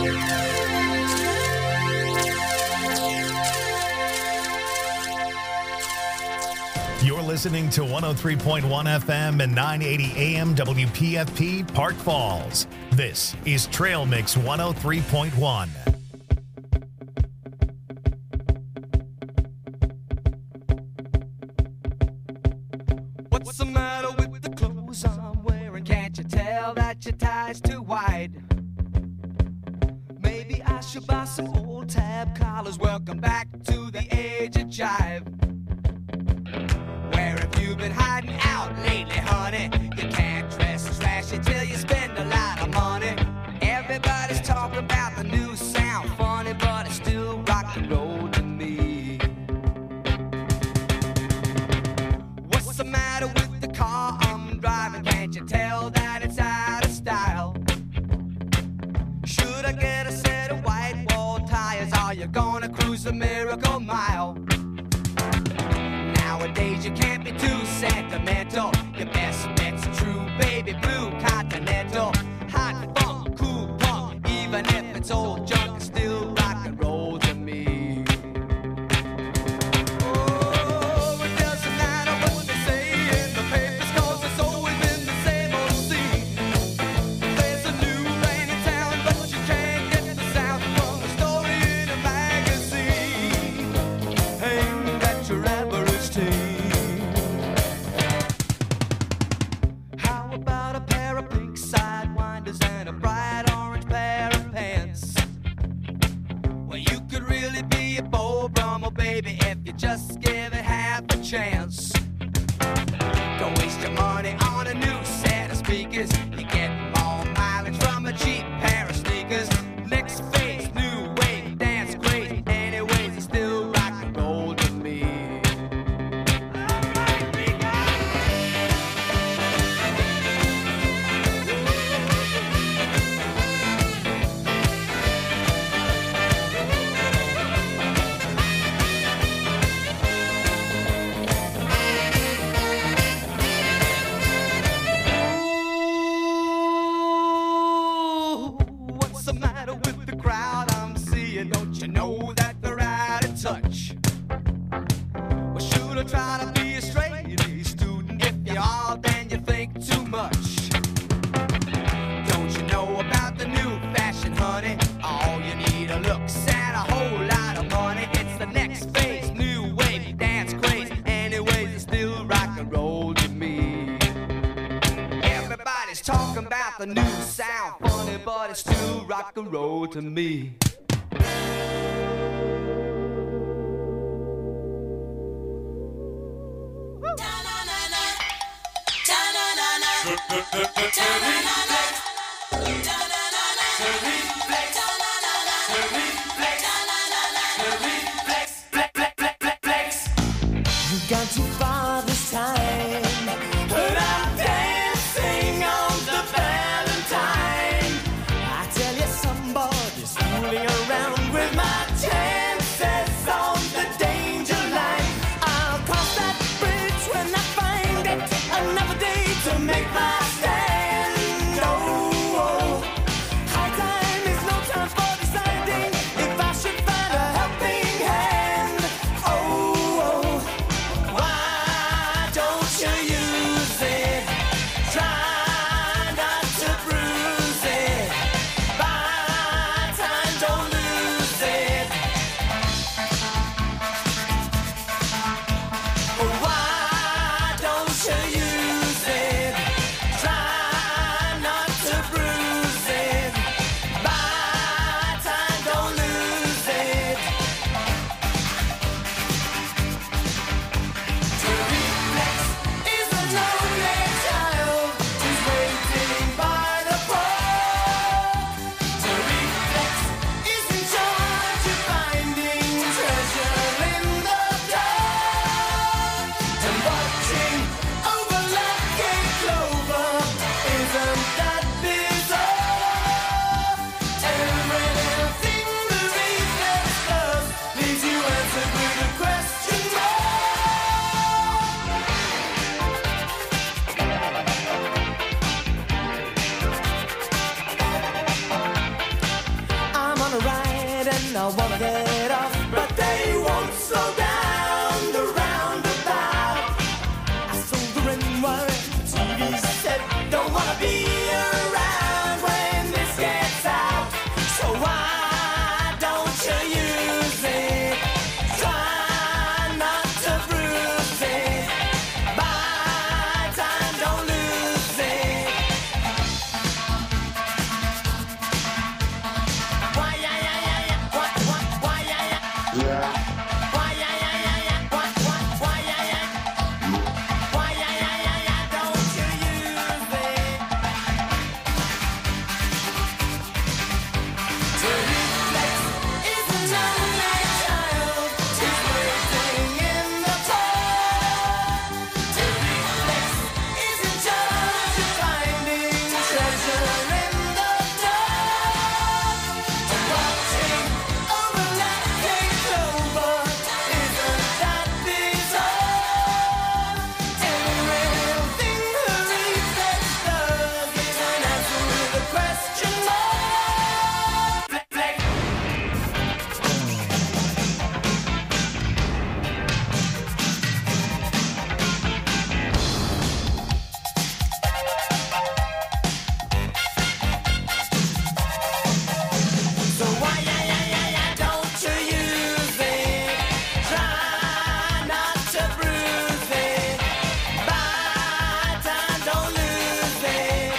You're listening to 103.1 FM and 980 AM WPFP Park Falls. This is Trail Mix 103.1. What's the matter with the clothes I'm wearing? Can't you tell that your tie's too wide? Maybe I should buy some old tab collars. Welcome back to the age of jive. Where have you been hiding out lately, honey? You can't dress as flashy till you spend a lot of money. Everybody's talking about the new sound, funny, but it's still rock and roll to me. What's the matter with the car I'm driving? Can't you tell that it's out of style? Should I get a set of white wall tires? Are you gonna cruise the Miracle Mile? Nowadays you can't be too sentimental. Your best bet's a true baby blue Continental. Hot funk, cool punk, even if it's old junk, it's still rock and roll to me. Oh, it doesn't matter what they say in the papers, 'cause it's always been the same old scene. There's a new rain in town, but you can't get the sound from a story in a magazine. Ain't that your average teen? How about a pair of pink sidewinders and a bright orange pair of pants? Well, you could really be a Beau Brummel, baby, if you just give it half a chance. Don't waste your money on a new set of speakers. You get more mileage from a cheap pair of sneakers. Next phase, new wave, dance crazy. Anyways, it's still rock and roll to me. Ooh, what's the matter with the crowd I'm seeing? Don't you know that they're out of touch? Well, should I try to be a straight A student? If you are, then you think too much. Don't you know about the new fashion, honey? All you need are looks and a whole lot of money. It's the next phase, new wave, dance craze. Anyways, it's still rock and roll to me. Everybody's talking about the new sound, funny, but it's still rock and roll to me. You've gone too far this time, but I'm dancing on the Valentine. I tell you, somebody's fooling around with my chances on the danger line. I'll cross that bridge when I find it. Another day to make my stand. Oh, high time is no time for deciding if I should find a helping hand. Oh, why don't you use it? Try not to bruise it. By time, don't lose it. I wanna get off, but they won't slow down the roundabout. I sold the ring wire, TV set, don't wanna be around when this gets out. So why don't you use it? Try not to bruise it. Buy time, don't lose it. Why, yeah, yeah, yeah, yeah. What, why, yeah, yeah. Why, yeah, yeah, yeah, yeah. What, why, yeah, yeah. Why, yeah, yeah, yeah, yeah. Don't you use it. To reflex is an only child. He's waiting in the cold. To reflex is in charge of finding treasure in the dark. To watching overlapping clover, isn't that bizarre? Every real thing the reflex does is an answer with a question mark. Flex, flex. So why, yeah, yeah, yeah, yeah, don't you use it? Try not to bruise it. Buy time, don't lose it.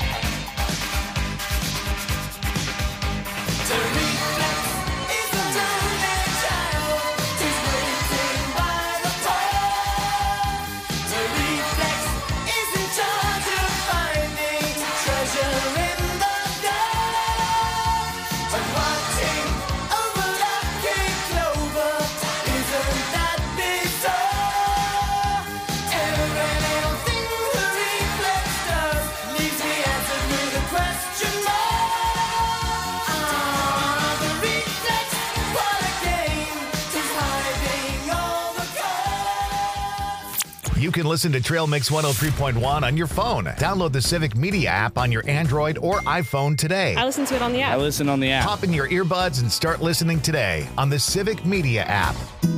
To reflex is a only child. He's waiting by the pole. To reflex is in charge of finding treasure in the dark. But watching overlapping clover, isn't that bizarre? Every little thing the reflex does leaves me answered with a question mark. The reflex, what a game, is hiding all the cards. You can listen to Trail Mix 103.1 on your phone. Download the Civic Media app on your Android or iPhone today. I listen to it on the I app. listen on the app. Pop in your earbuds and start listening today on the Civic Media app.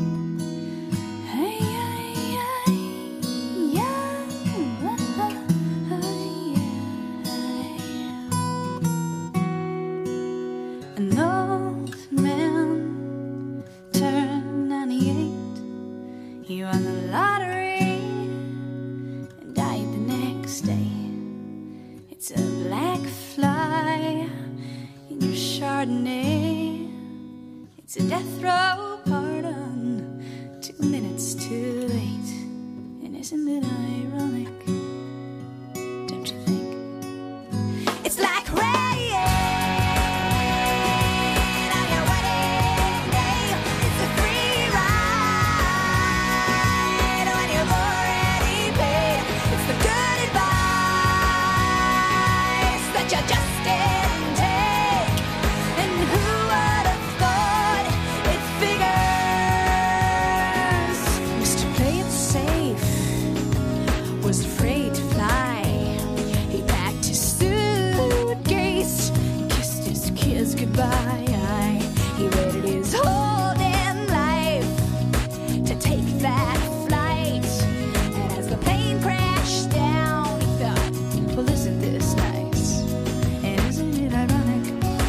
An old man turned 98. He won the lottery and died the next day. It's a black fly in your Chardonnay. It's a death row pardon, 2 minutes too late. And isn't it ironic? Don't you think? It's like rain on your wedding day. It's a free ride when you've already paid. It's the good advice that you just didn't take. And who would have thought it figures? Mr. Play It Safe was afraid to fly. He packed his suitcase, kissed his kids goodbye. He waited his whole damn life to take that flight. And as the plane crashed down, he thought, well, isn't this nice? And isn't it ironic?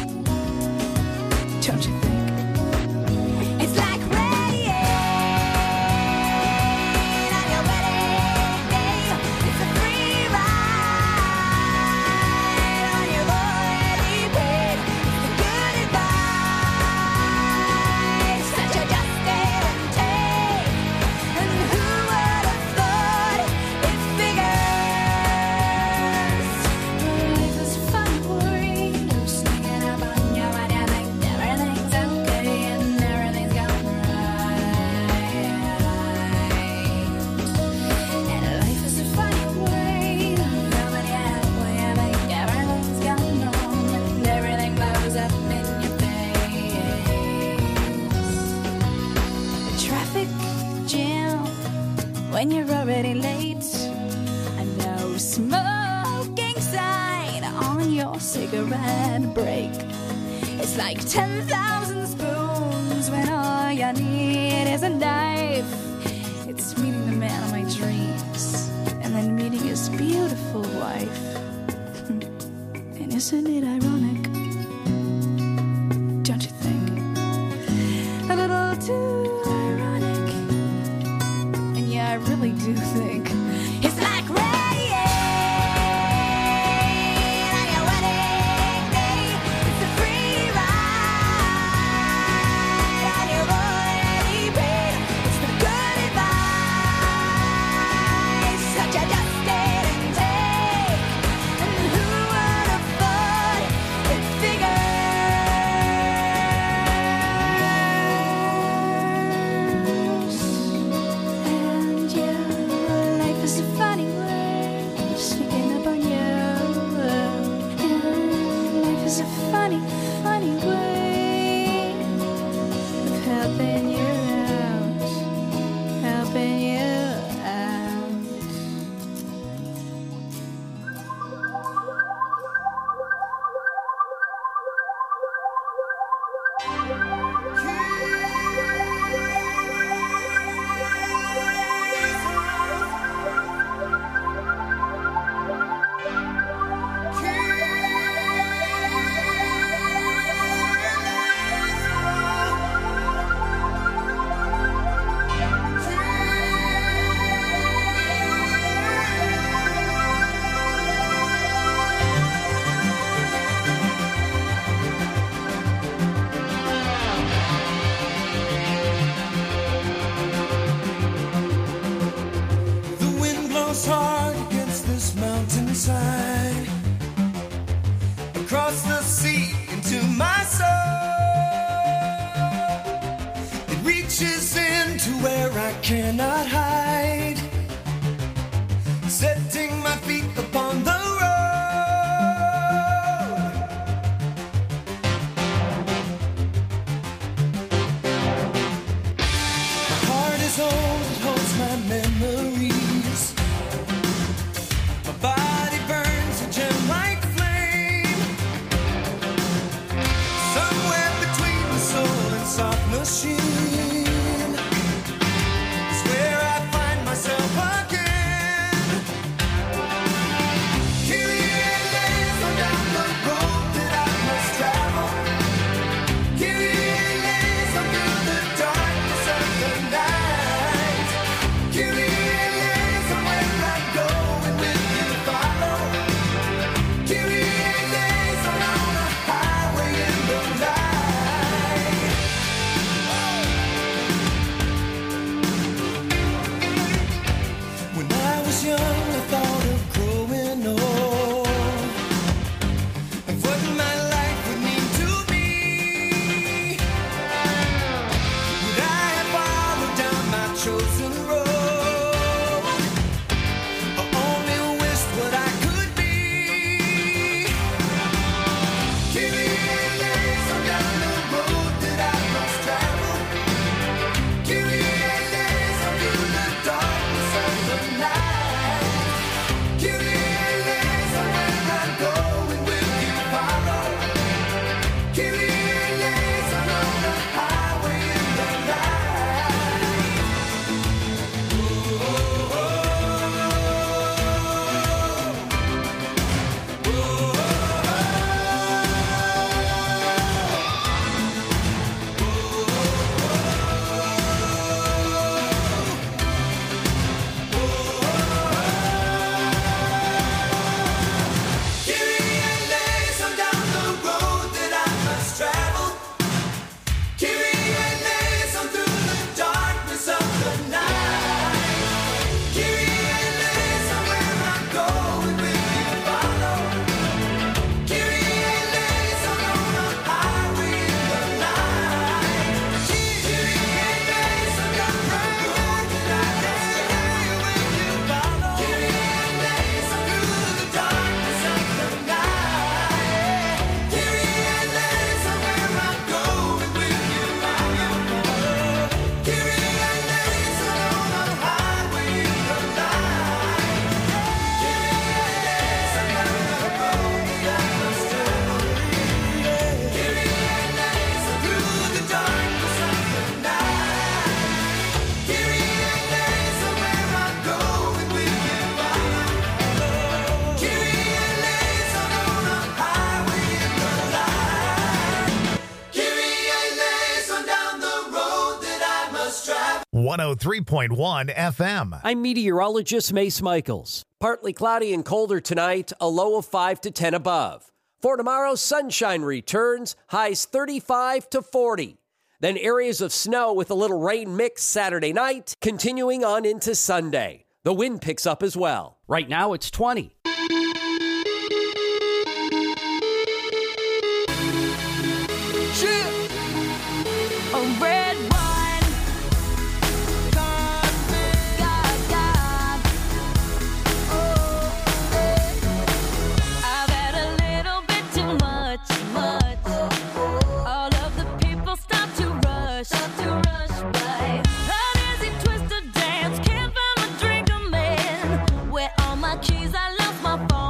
Don't you think? It's like rain on your wedding day. It's a free ride when you've already paid. The good advice that you just didn't take. And who would have thought it figures? Life is fun, worried, sneaking up on you when you think everything's okay and everything's going right. And life is a funny way, coming out when you think everything's gone wrong and everything blows up in your face. A traffic jam when you're already late. A no smoking sign on your cigarette break. It's like 10,000 spoons comes when all you need is a knife. It's meeting the man of my dreams and then meeting his beautiful wife. And isn't it ironic? Don't you think? A little too ironic. And yeah, I really do think it's like rain on your wedding day. It's a free ride on your already paid. It's the good advice that you just didn't take. And who would have thought it figures? And yeah, life is a funny way sneaking up on you. And life is a funny, funny way of helping you out, helping you out. The wind blows hard against this mountainside, across the sea into my soul. It reaches into where I cannot hide, setting my feet upon the road. My heart is old, it holds my memories. My body burns a gem-like flame, somewhere between the soul and soft machine is where I find myself again. Kyrie eleison down the road that I must travel. Kyrie eleison through the darkness of the night. Kyrie eleison where I'm going, will you follow? Kyrie eleison on a highway in the night. 103.1 FM. I'm meteorologist Mace Michaels. Partly cloudy and colder tonight, a low of 5 to 10 above. For tomorrow, sunshine returns, highs 35 to 40. Then areas of snow with a little rain mix Saturday night, continuing on into Sunday. The wind picks up as well. Right now, it's 20. A red wine. God, God. Oh, I've had a little bit too much. All of the people stop to rush by. An easy twisted dance, can't find my drink, I'm in. Where all my keys, I lost my phone.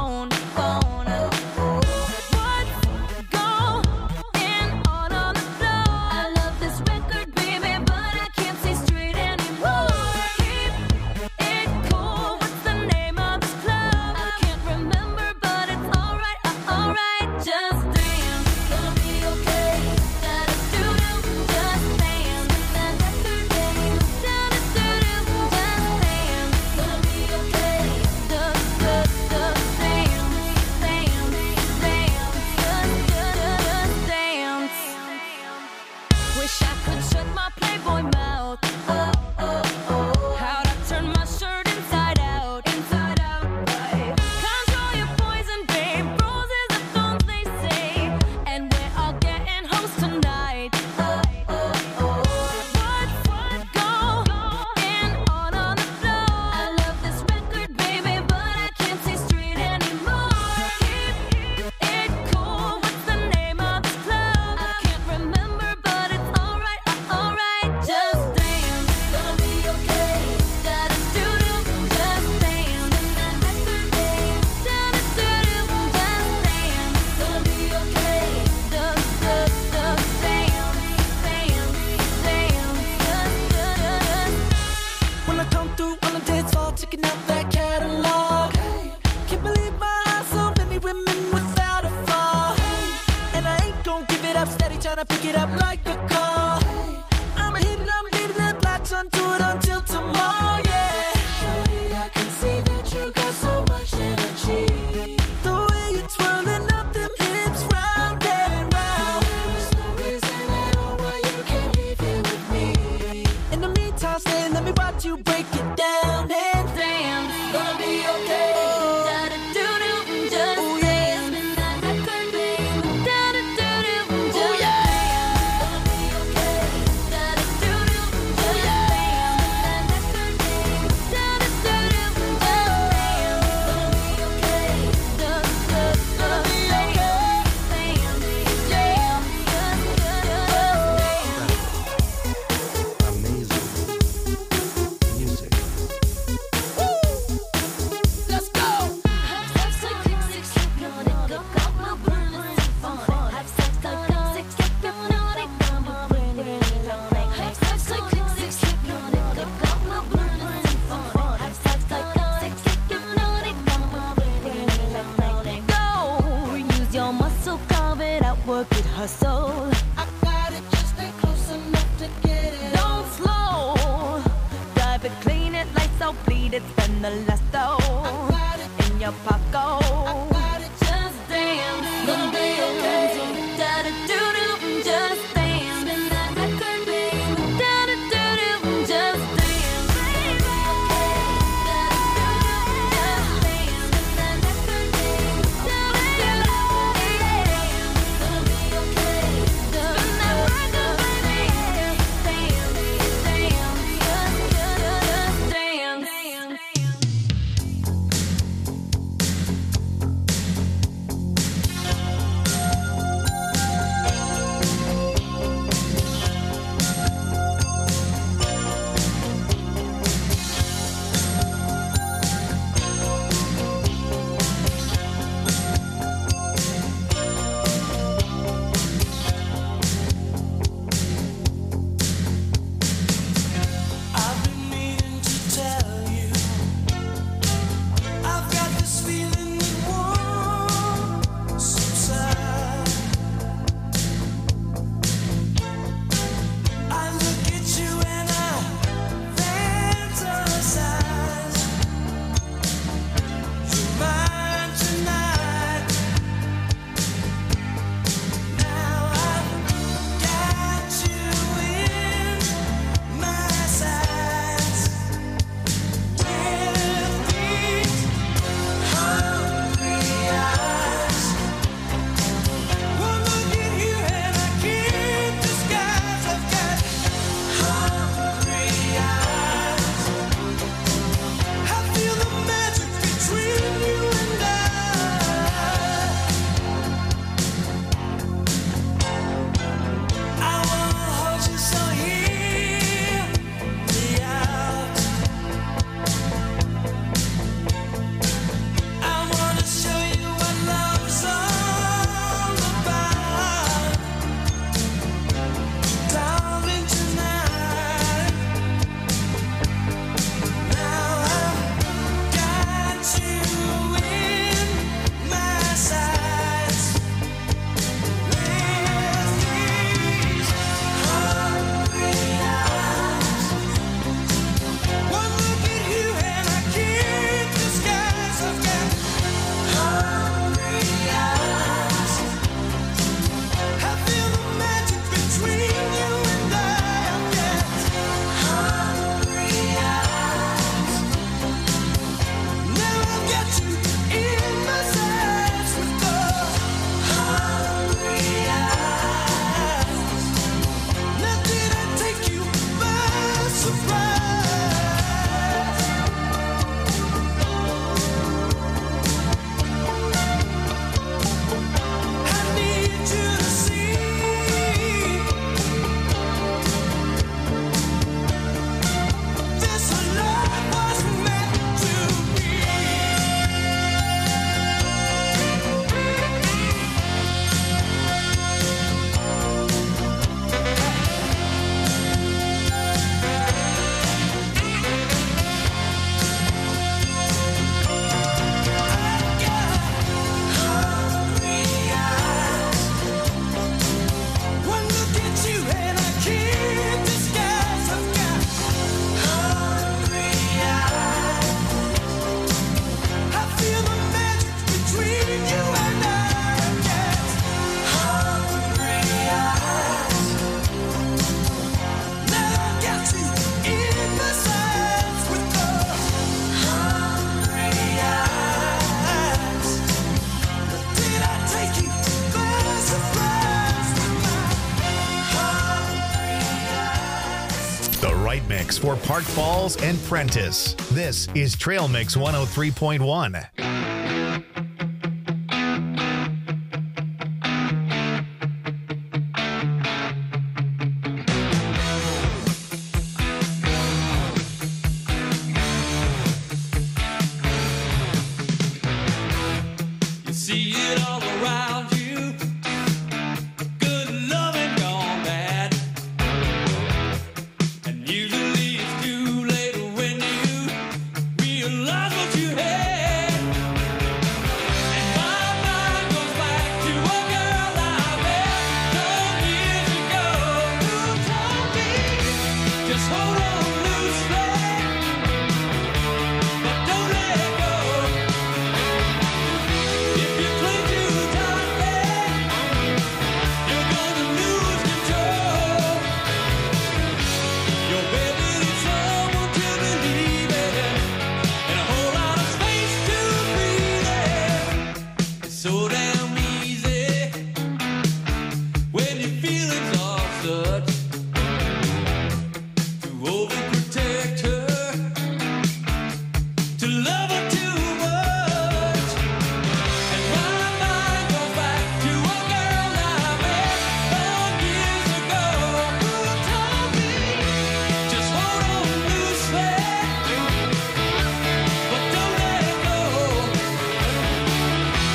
right mix for Park Falls and Prentice. This is Trail Mix 103.1.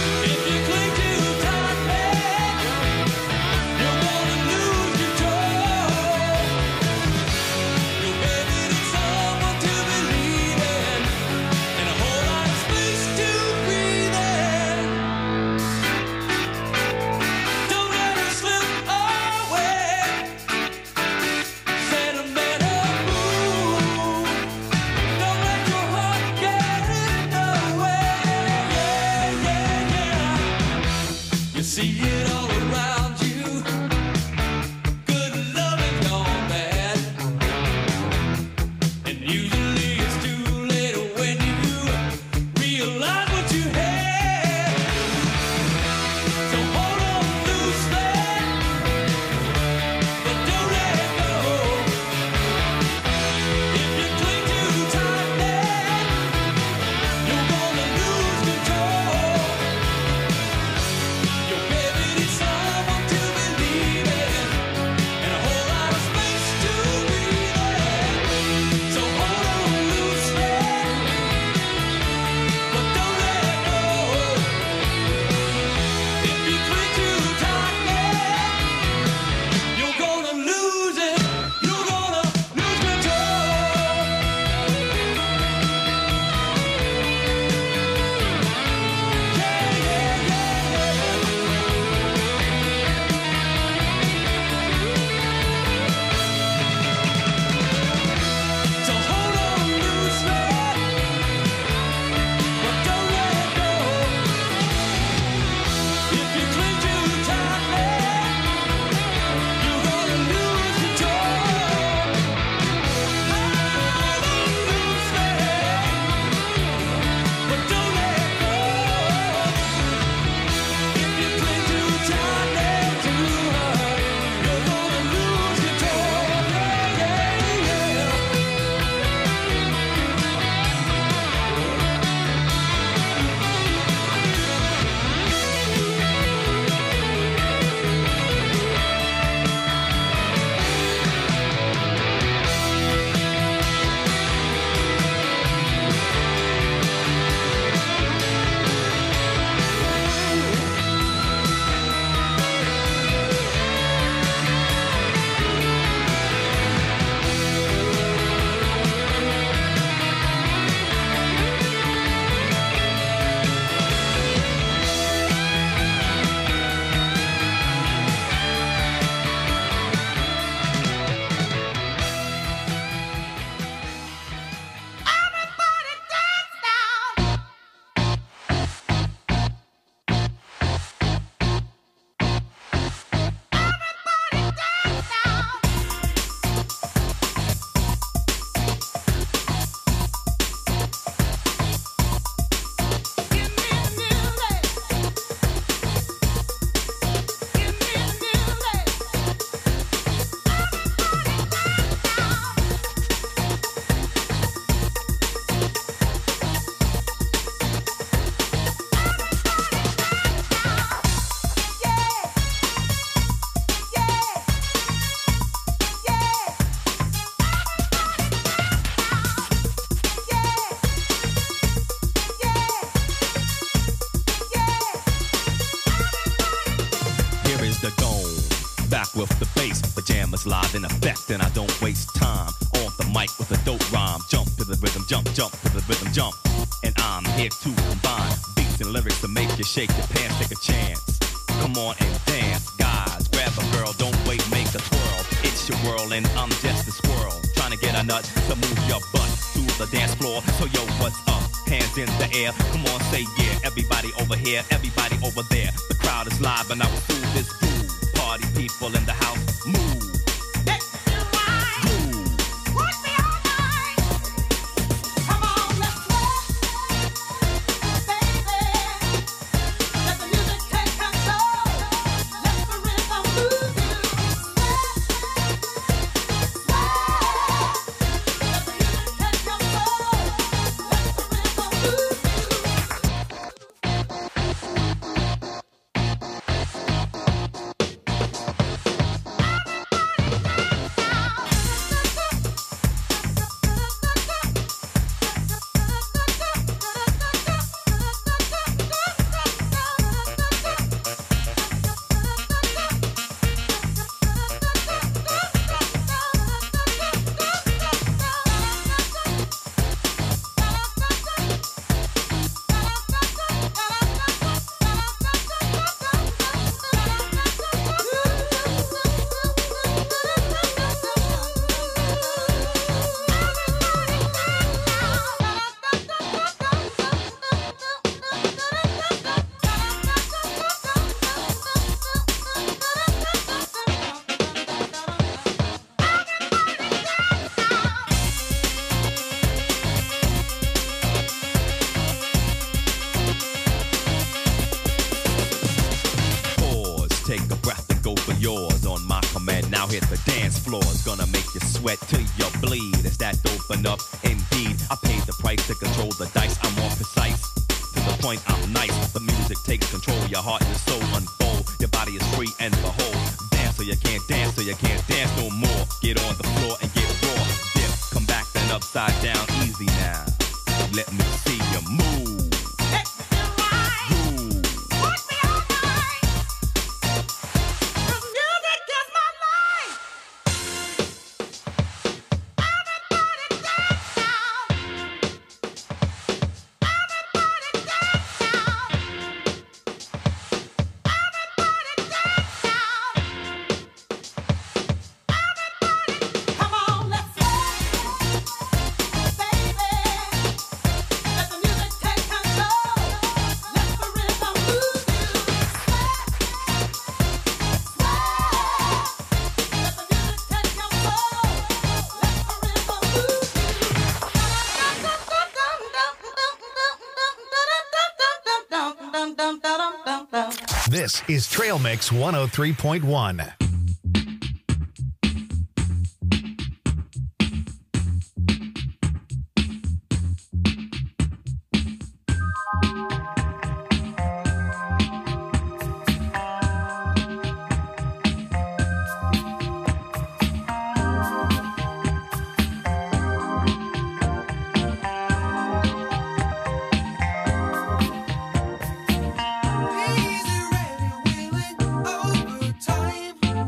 You're gonna lose control. with the bass. Pajamas live in effect, and I don't waste time. On the mic with a dope rhyme. Jump to the rhythm, jump to the rhythm, jump. And I'm here to combine beats and lyrics to make you shake your pants, take a chance. Come on and dance, guys. Grab a girl, don't wait, make a twirl. It's your world, and I'm just a squirrel. Trying to get a nut to move your butt to the dance floor. So yo, what's up? Hands in the air. Come on, say yeah. Everybody over here, everybody over there. The crowd is live, and I will do this groove. Party people in the house, move. Now hit the dance floor, it's gonna make you sweat till you bleed. It's that open up, indeed. I paid the price to control the dice. I'm more precise, to the point I'm nice. The music takes control, your heart and soul unfold. Your body is free and behold. Dance so you can't dance, so you can't dance no more. Get on the floor and get raw. Dip, come back then upside down, easy now. Let me see you move. This is Trail Mix 103.1. Easy, ready, willing, overtime.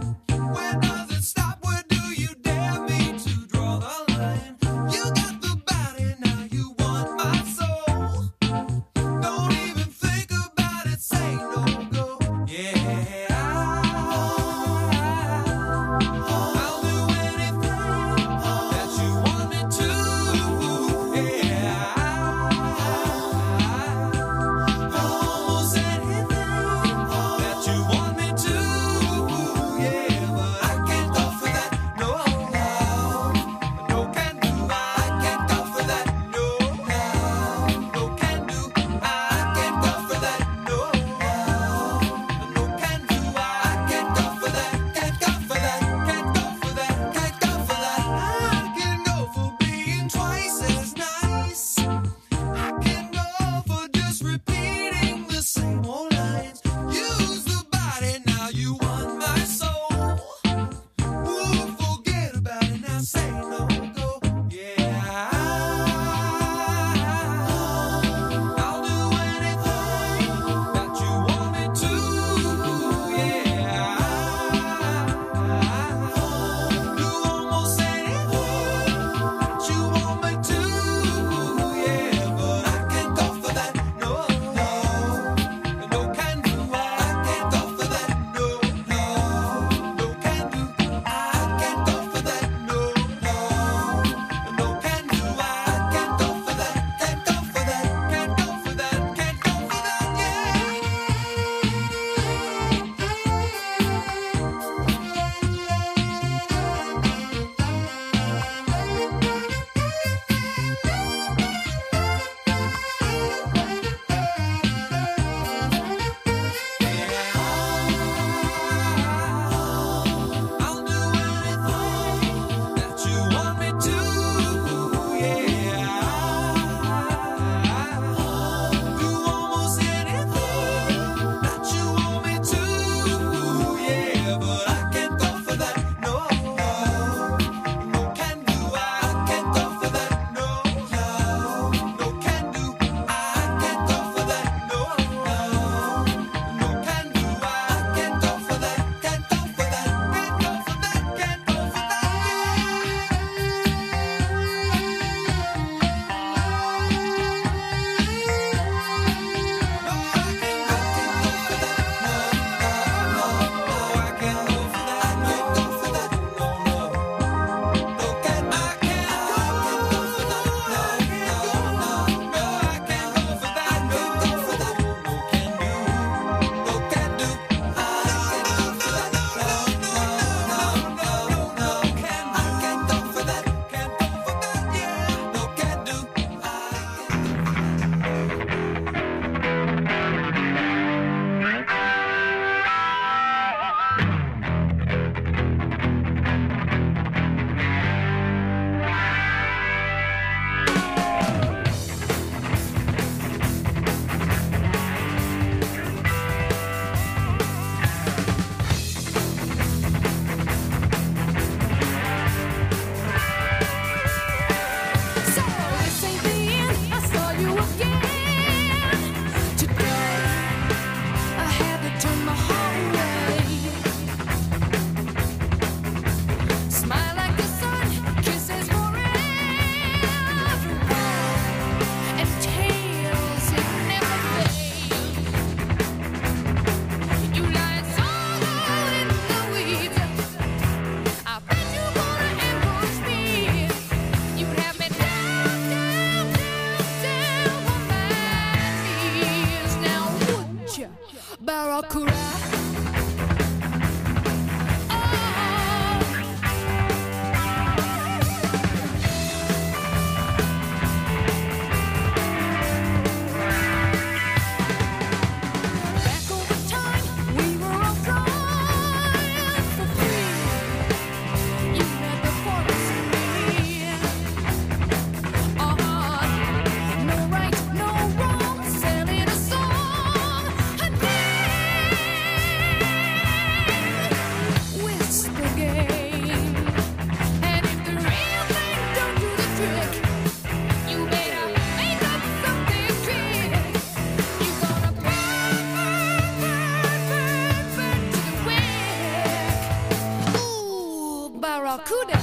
Barracuda.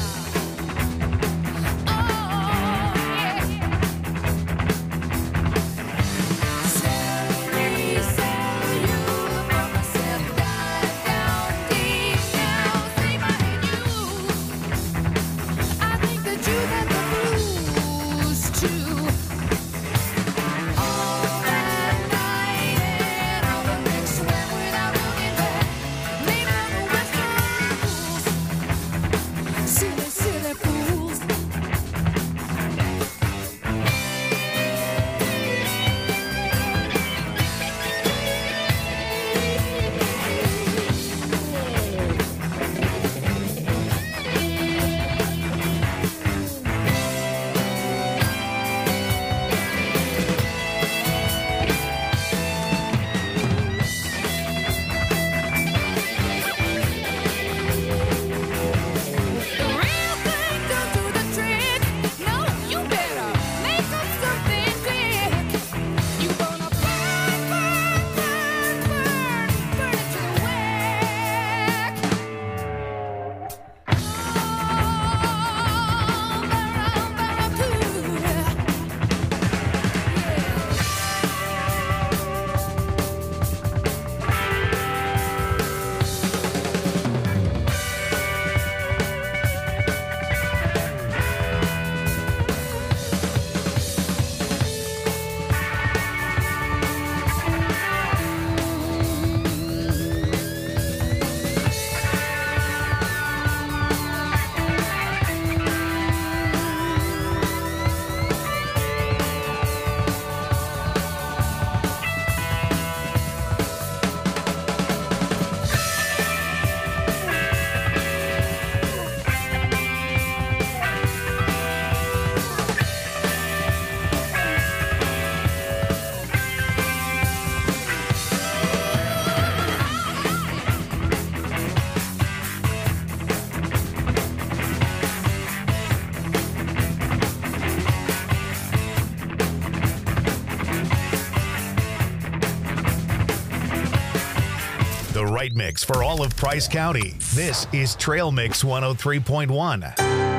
The right mix for all of Price County. This is Trail Mix 103.1.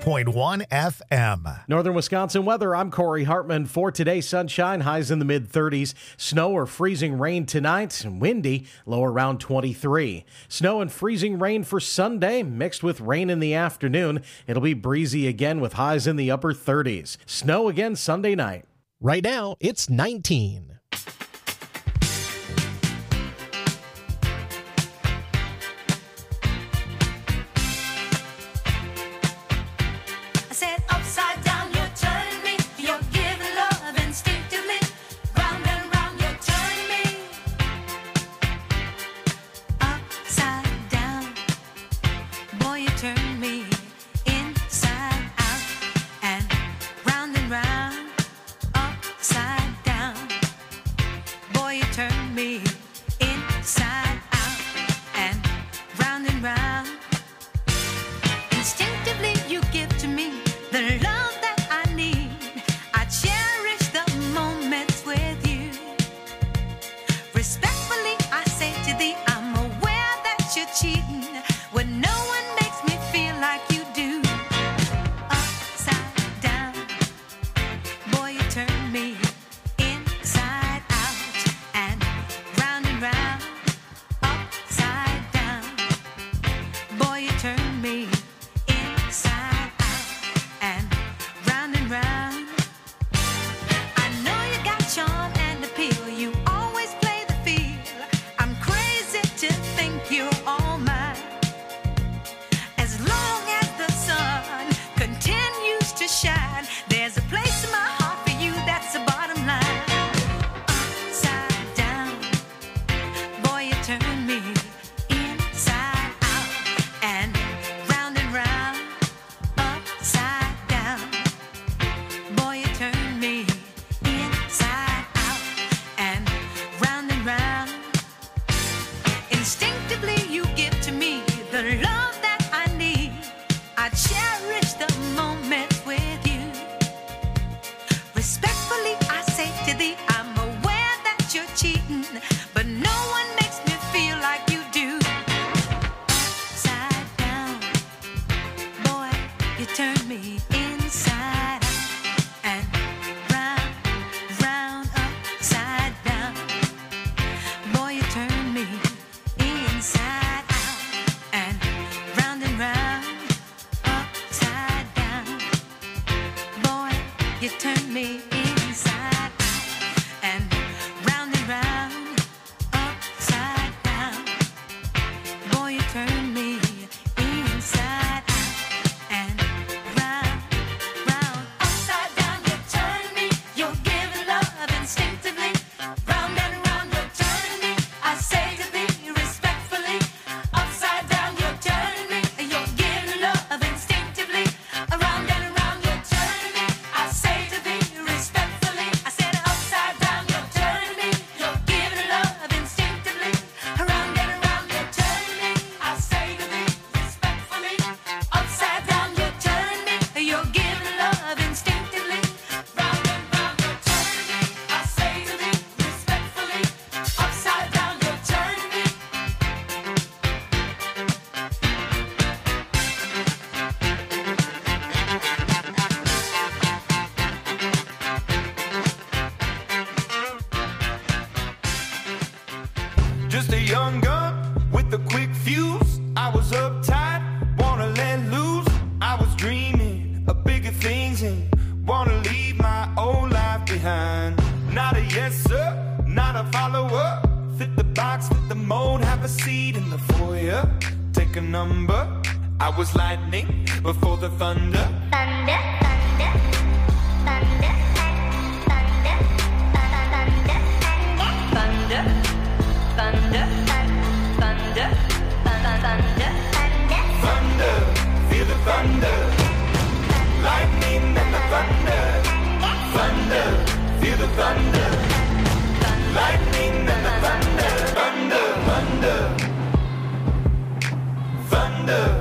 103.1 FM. Northern Wisconsin weather, I'm Corey Hartman. For today, sunshine, highs in the mid-30s. Snow or freezing rain tonight, and windy, low around 23. Snow and freezing rain for Sunday, mixed with rain in the afternoon. It'll be breezy again with highs in the upper 30s. Snow again Sunday night. Right now, it's 19. Just a young gun with a quick fuse. I was uptight, wanna let loose. I was dreaming of bigger things and wanna leave my old life behind. Not a yes sir, not a follower. Fit the box, fit the mold, have a seat in the foyer. Take a number. I was lightning before the thunder. Thunder, thunder, thunder, thunder, thunder, thunder, thunder, thunder, thunder, thunder, feel the thunder. Lightning and the thunder. Thunder, feel the thunder. Lightning and the thunder. Thunder, thunder, thunder.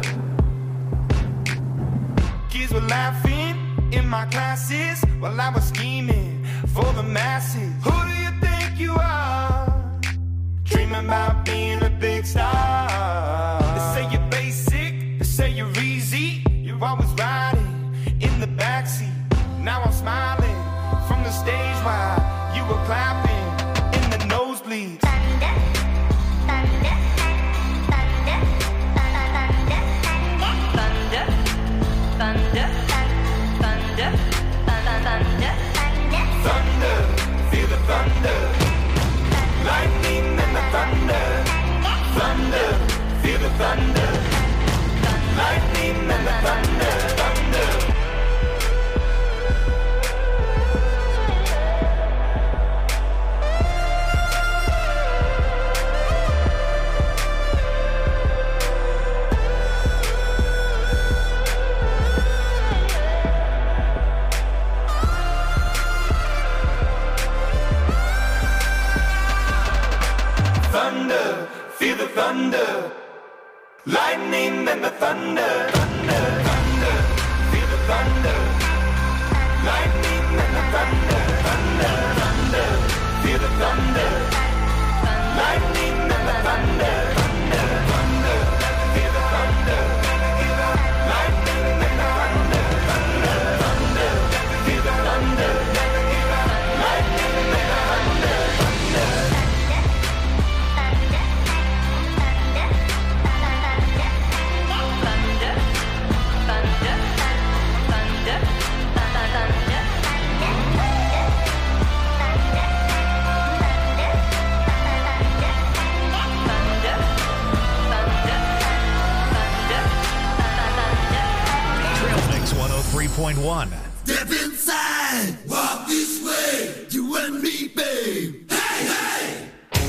Kids were laughing in my classes while I was scheming for the masses. Who do you think you are? Dreaming about being a big star. They say you're basic, they say you're easy. You're always riding Now I'm smiling from the stage while you were clapping in the nosebleeds. Thunder, thunder, thunder, thunder, thunder, thunder, thunder, thunder, Thunder, feel the thunder. Lightning and the thunder. Thunder, feel the thunder. Lightning and the thunder. Thunder. Thunder, feel the thunder. Lightning and the thunder. Thunder, thunder, feel the thunder. Lightning and the thunder. Thunder, thunder, feel the thunder. Lightning and the thunder. Thunder, thunder, feel the thunder. Lightning and the thunder. Thunder, thunder, feel the thunder. Lightning and the thunder. Trail Mix 103.1. Step inside, walk this way, you and me, babe. Hey, hey!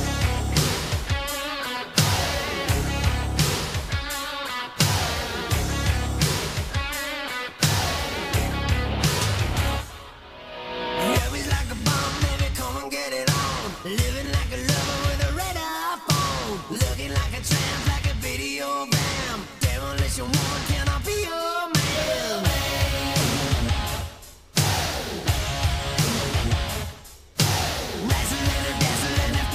Yeah, we like a bomb, baby, come and get it on. Living like a lover with a radar phone. Looking like a tramp, like a video bam. Demolition woman, can I be your man? Dazzling and dazzling and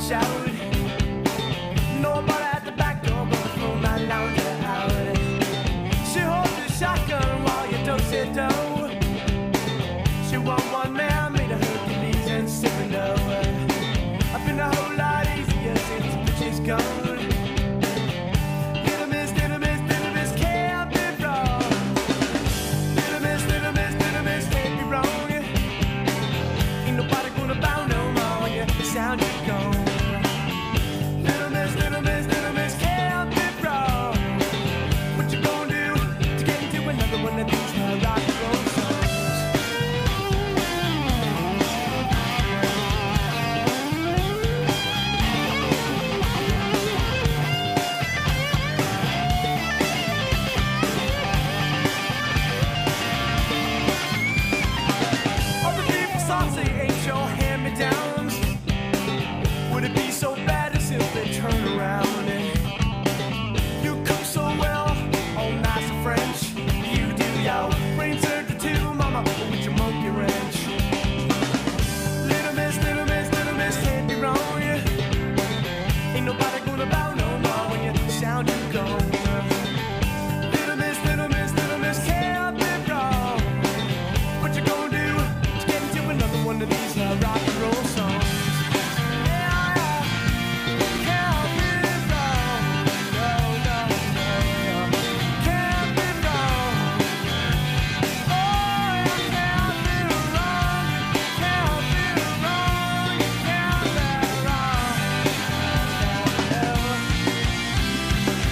shout. Nobody at the back door gonna throw my lounger out. She holds the shotgun while you don't sit down. She want one man, made a Hercules and sipping over. I've been a whole lot easier since the bitch is gone. Little miss, can't be wrong. Little miss, can't be wrong. Ain't nobody gonna bow no more when you sound you're gone.